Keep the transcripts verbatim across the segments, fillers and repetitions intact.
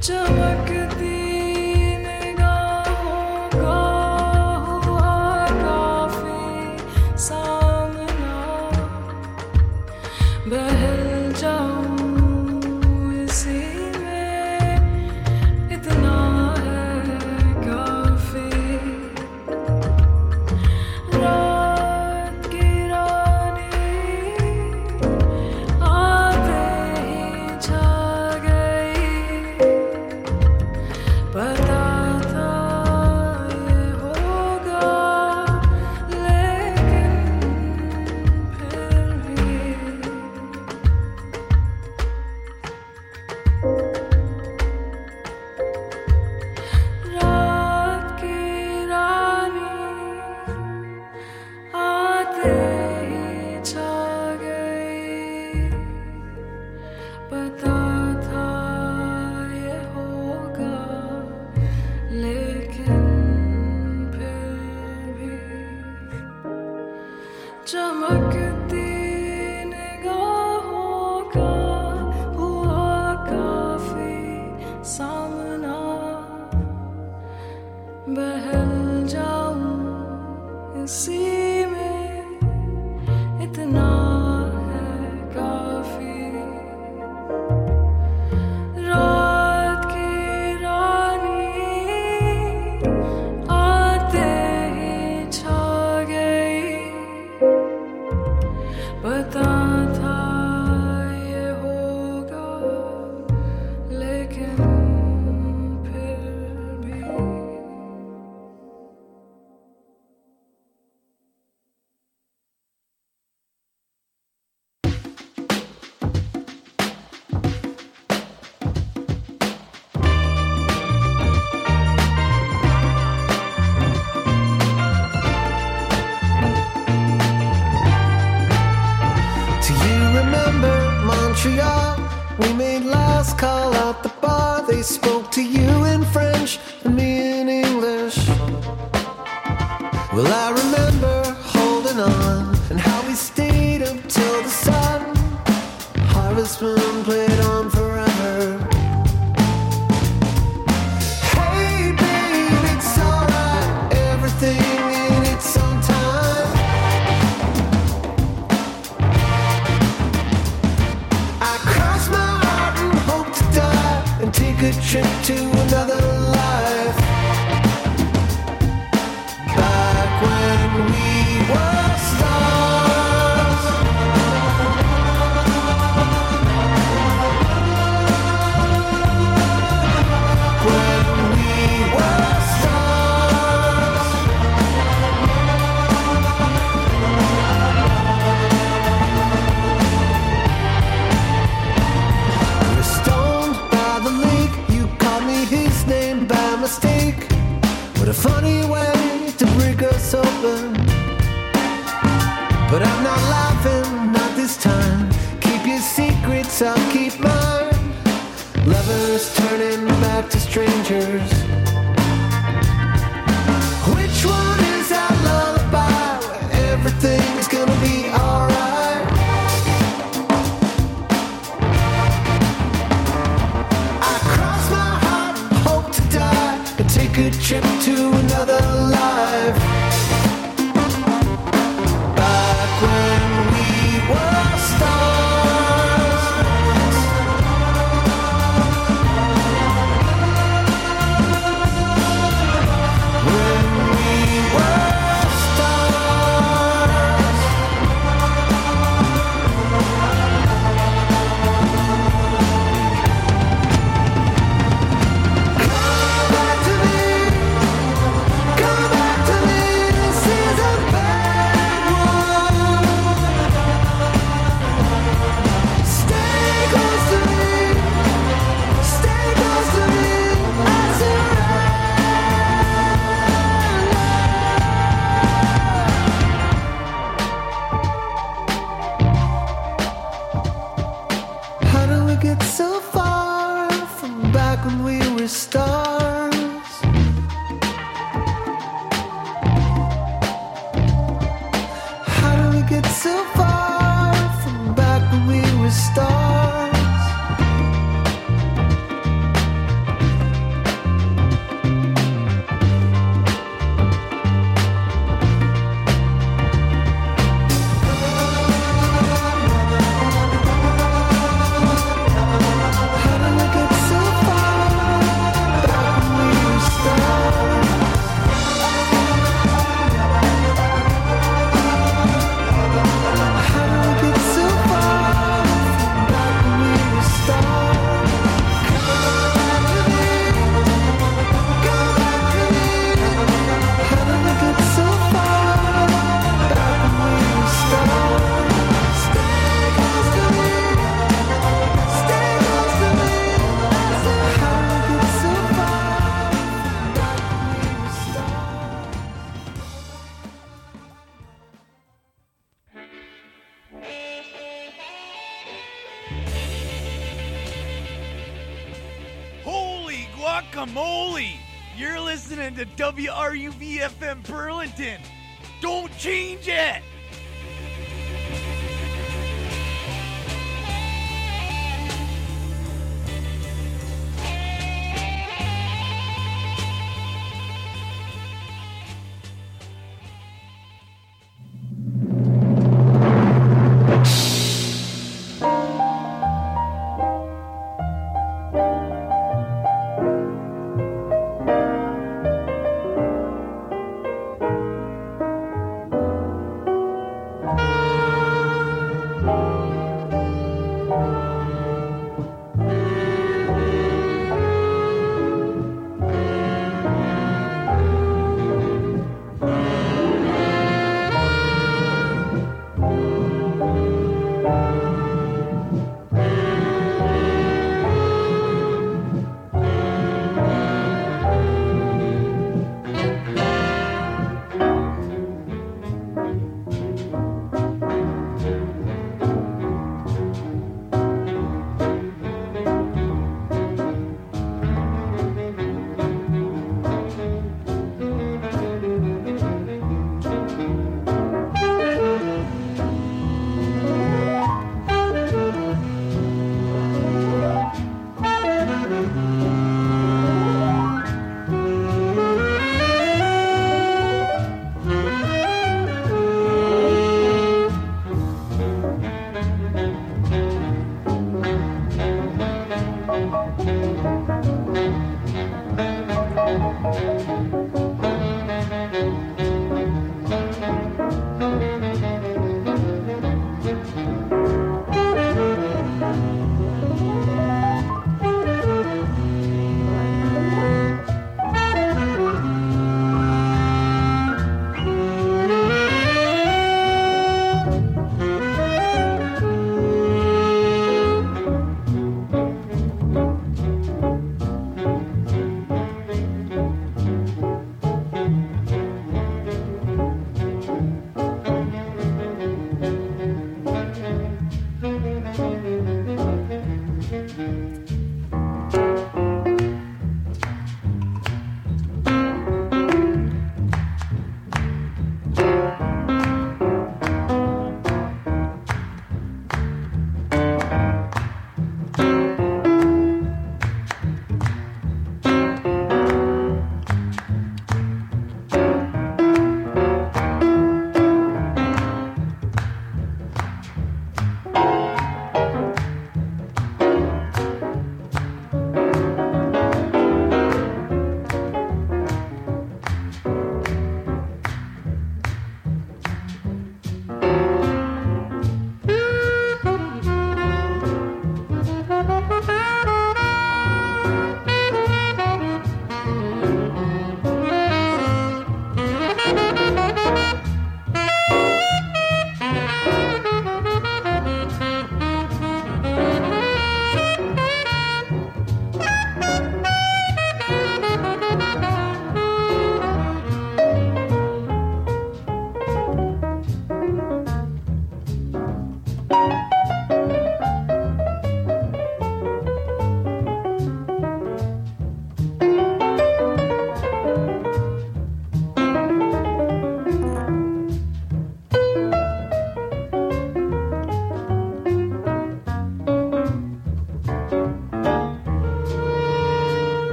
चमकती निगाहों का हुआ काफी सामना, बहल जाऊं इसी में इतना है काफी। रात की रानी आते ही छा गई, पता था ये होगा लेकिन फिर भी रात की रानी आते ही छा गई, पता था ये होगा लेकिन फिर भी चमकती निगाहों का हुआ काफी सामना, बहल जाऊं इसी में इतना है काफी। रात की रानी आते ही छा गई, पता था ये होगा लेकिन फिर भी। Do you remember Montreal? We made last call at the bar. They spoke to you in French and me in English. Well, I remember holding on and how we stayed up till the sun. Harvest Moon played on forever. Hey, babe, it's alright. Everything in its own time. I cross my heart and hope to die and take a trip to another life. Back when we were stars. When we were stars. We're stoned by the lake. You called me his name by mistake. What a funny way to break us open. But I'm not laughing, not this time. Keep your secrets, I'll keep mine. Lovers turning back to strangers. Which one is that lullaby where everything's gonna be alright? I cross my heart, hope to die, and take a trip to another life. Back when we were stars. When we were stars. Come back to me. Come back to me. This is a bad one. Stay close to me. Stay close to me. I surrender. How do we get so far from back when we were stars? How do we get so far from back when we were stars? guacamole! You're listening to W R U V F M Burlington. Don't change it!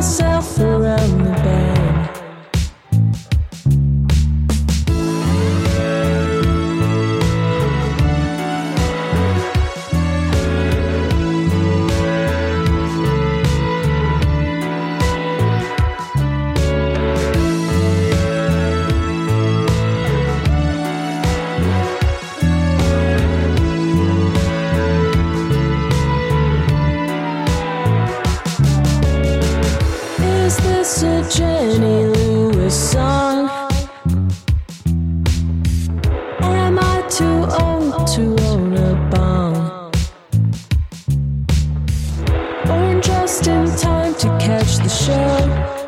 myself around the bend. Is this a Jenny Lewis song? Or am I too old to own a bong? Born just in time to catch the show.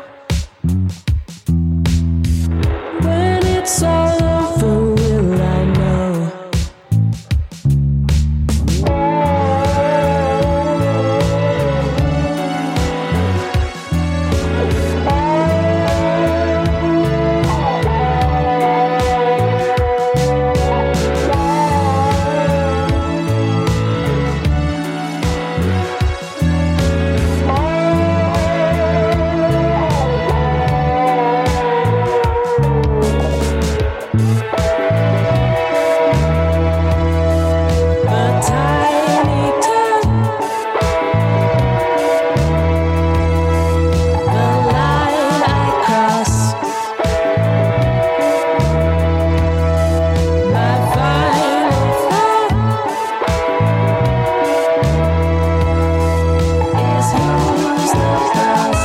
When it's all over, will I know? A tiny town, the line I cross. My final thought is who's the boss?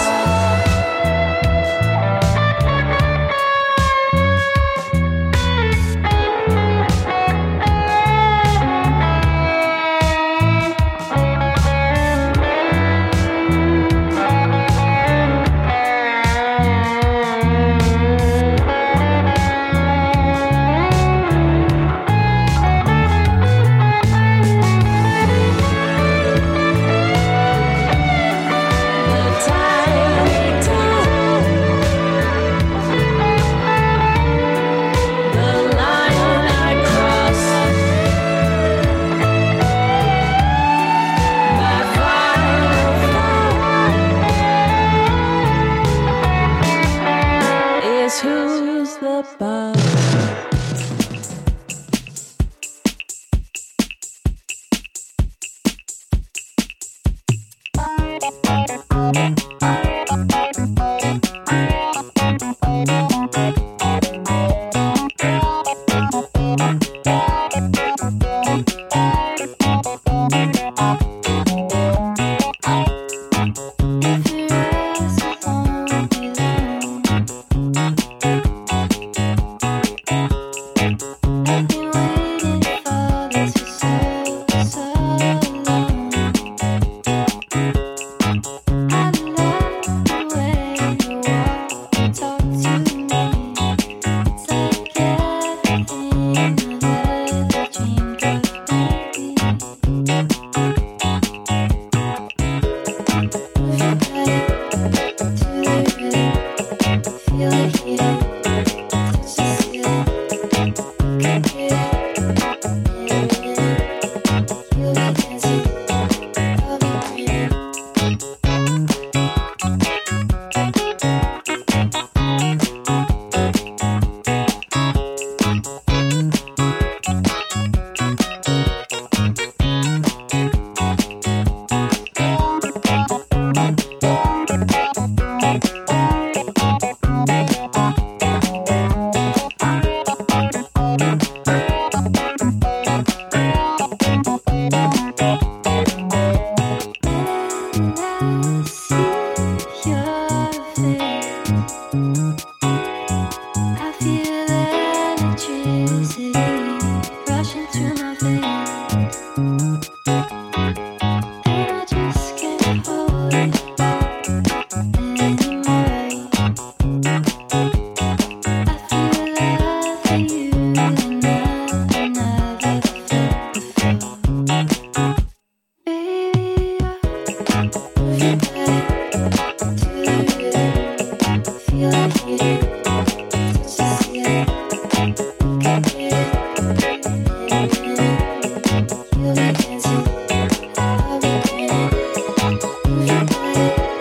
The tiny town, the line I cross. My final thought is who's the boss? Thank you.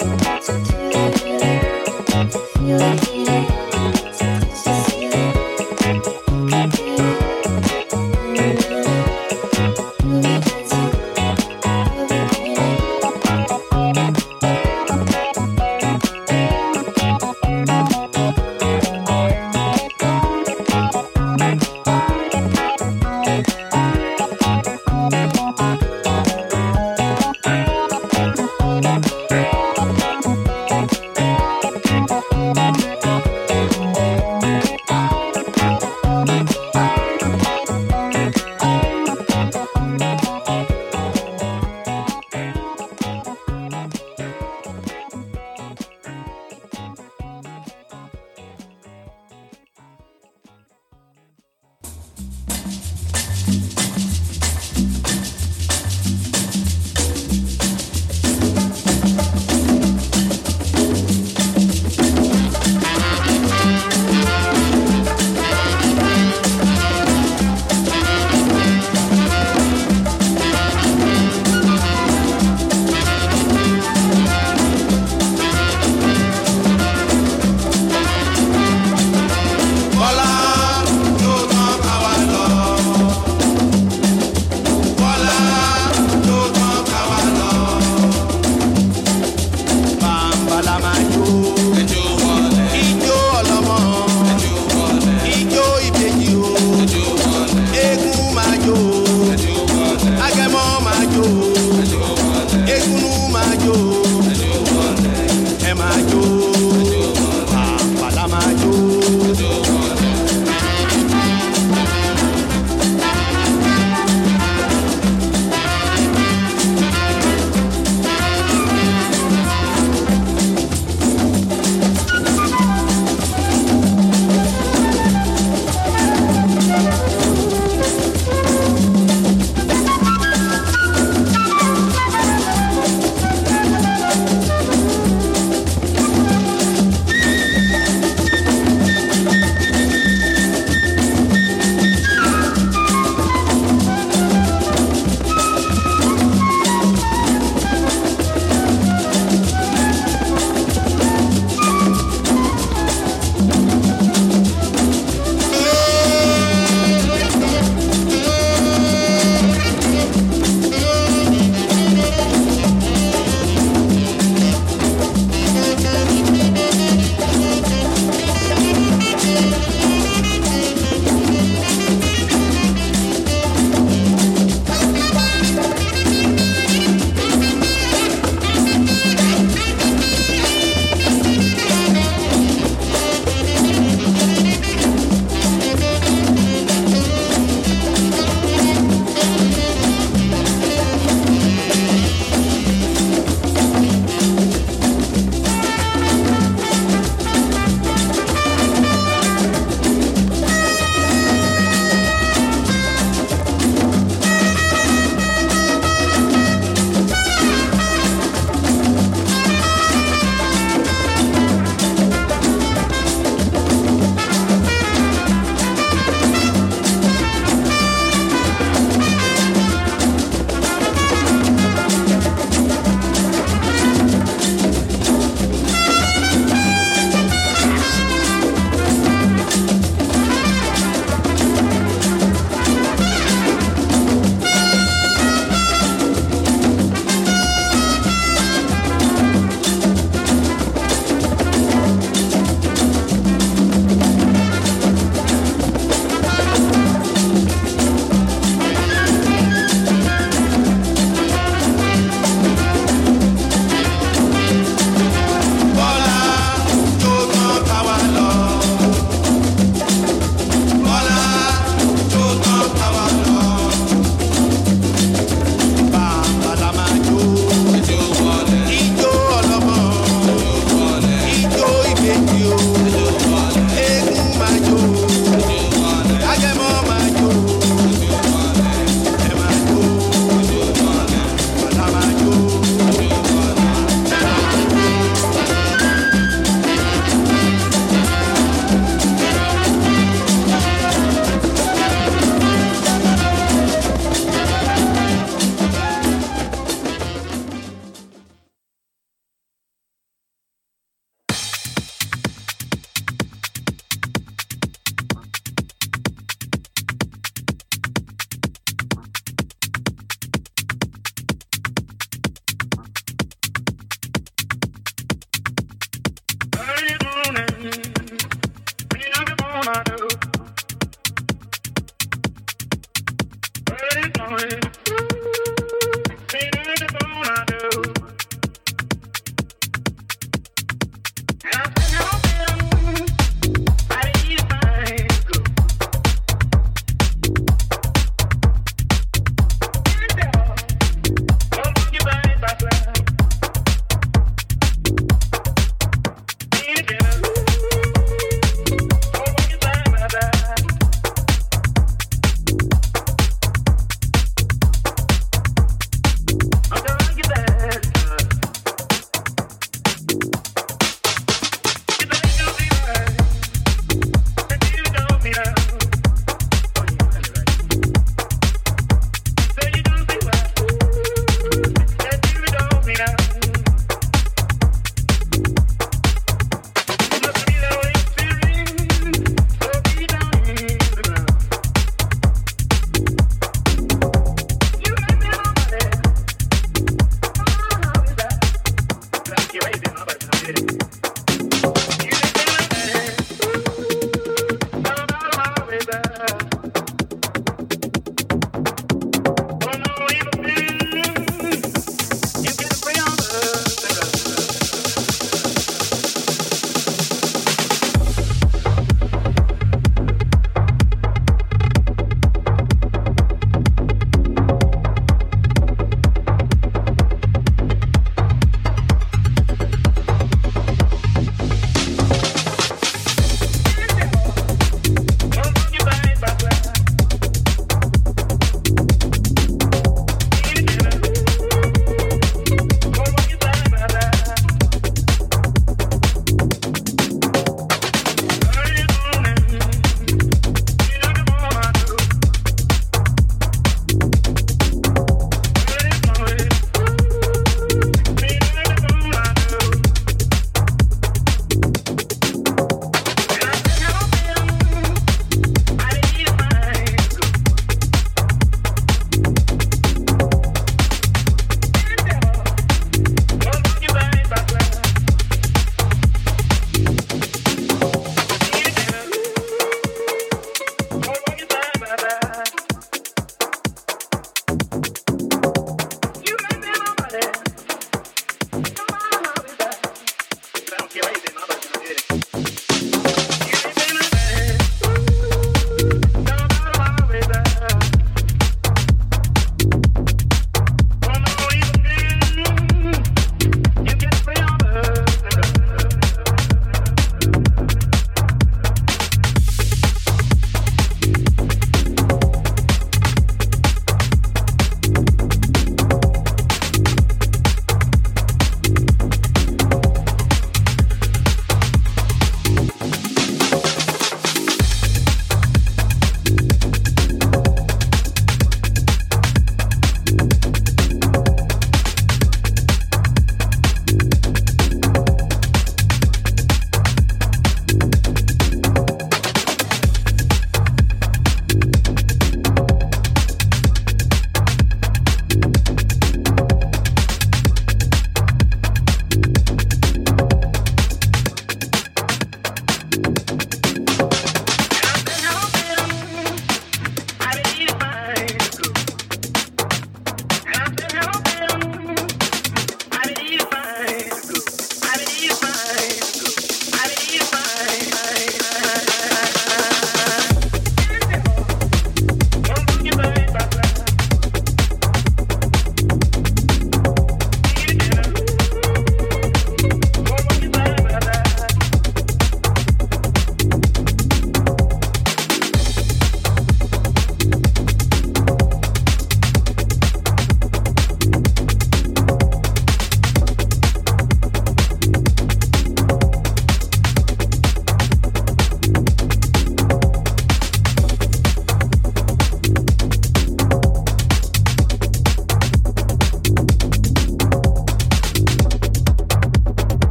You ain't in my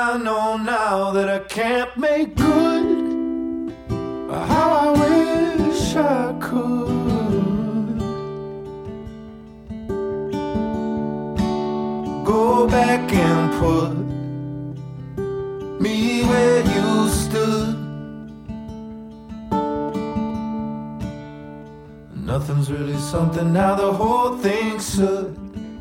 I know now that I can't make good how I wish I could. Go back and put me where you stood. Nothing's really something now, the whole thing's should.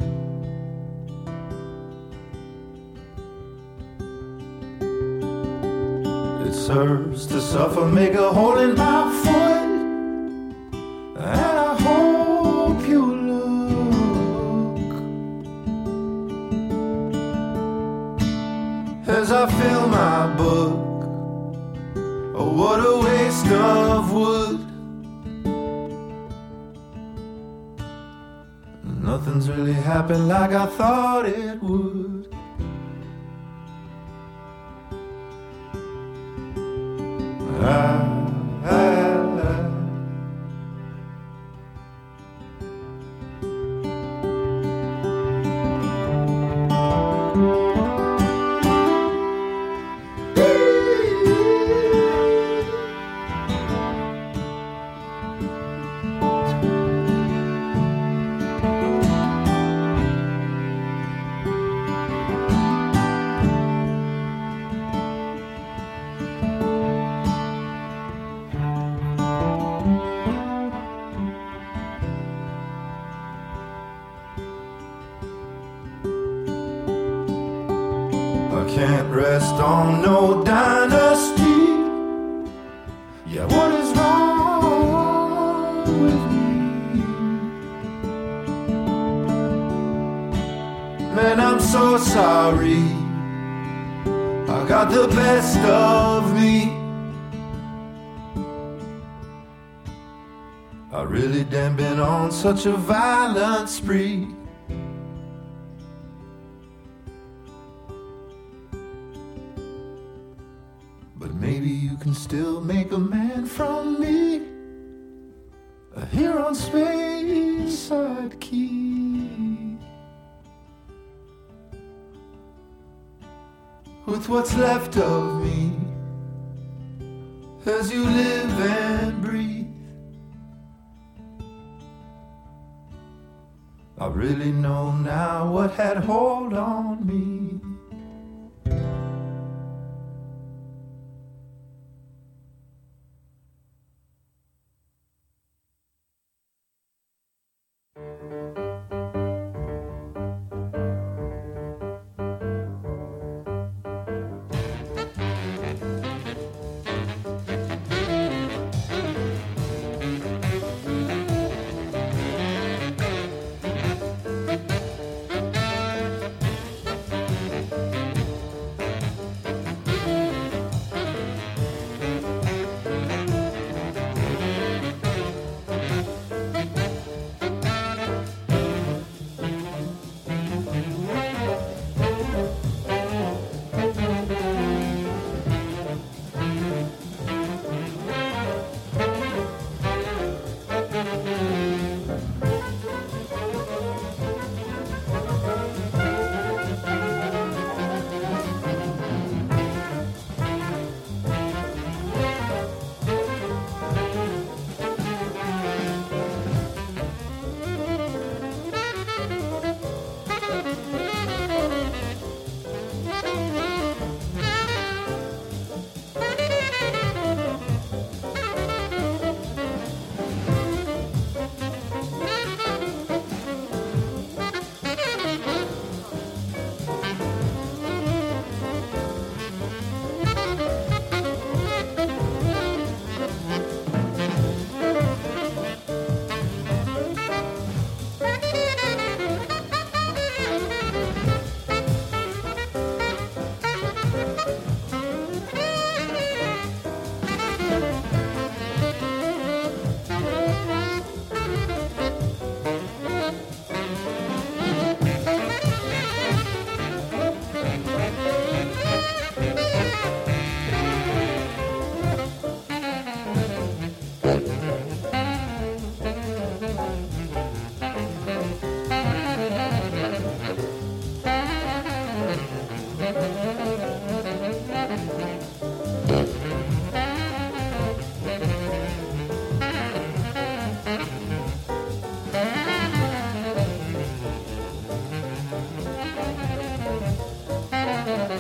It serves to suffer, make a hole in my foot, and I hope you look as I fill my book. Oh, what a waste of wood. Nothing's really happened like I thought it would. I, I, I. Can't rest on no dynasty. Yeah, what is wrong with me? Man, I'm so sorry. I got the best of me. I really damn been on such a violent spree. Maybe you can still make a man from me, here on Speyside Key. With what's left of me, as you live and breathe, I really know now what had hold on me.